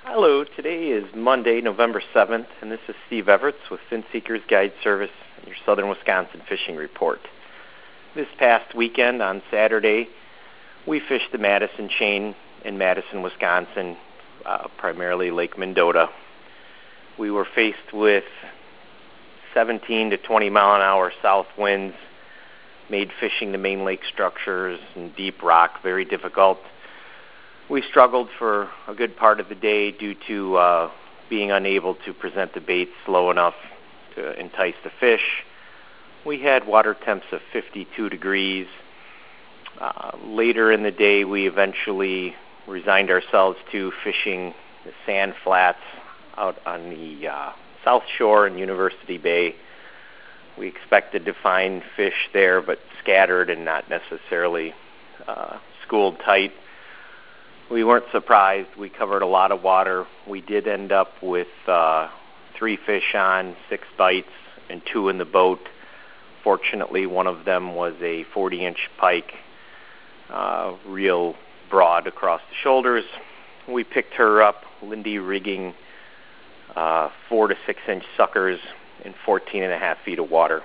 Hello, today is Monday, November 7th, and this is Steve Everts with FinSeekers Guide Service and your Southern Wisconsin Fishing Report. This past weekend on Saturday, we fished the Madison Chain in Madison, Wisconsin, primarily Lake Mendota. We were faced with 17 to 20 mile an hour south winds, made fishing the main lake structures and deep rock very difficult. We struggled for a good part of the day due to being unable to present the bait slow enough to entice the fish. We had water temps of 52 degrees. Later in the day, we eventually resigned ourselves to fishing the sand flats out on the South Shore in University Bay. We expected to find fish there, but scattered and not necessarily schooled tight. We weren't surprised. We covered a lot of water. We did end up with 3 fish on, 6 bites, and 2 in the boat. Fortunately, one of them was a 40-inch pike, real broad across the shoulders. We picked her up, Lindy rigging 4 to 6-inch suckers in 14.5 feet of water.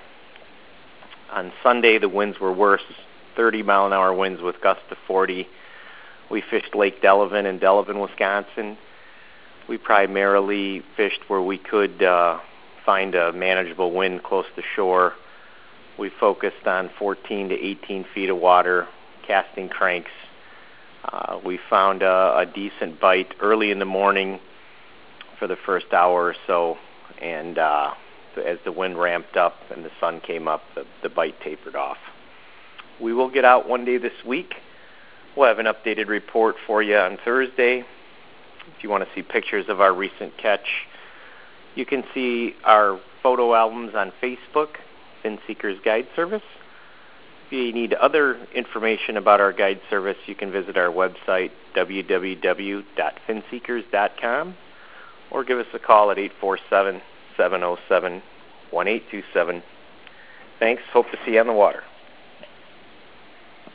On Sunday, the winds were worse, 30-mile-an-hour winds with gusts to 40. We fished Lake Delavan in Delavan, Wisconsin. We primarily fished where we could find a manageable wind close to shore. We focused on 14 to 18 feet of water, casting cranks. We found a decent bite early in the morning for the first hour or so, and as the wind ramped up and the sun came up, the bite tapered off. We will get out one day this week. We'll have an updated report for you on Thursday. If you want to see pictures of our recent catch, you can see our photo albums on Facebook, FinSeekers Guide Service. If you need other information about our guide service, you can visit our website, www.finseekers.com, or give us a call at 847-707-1827. Thanks. Hope to see you on the water.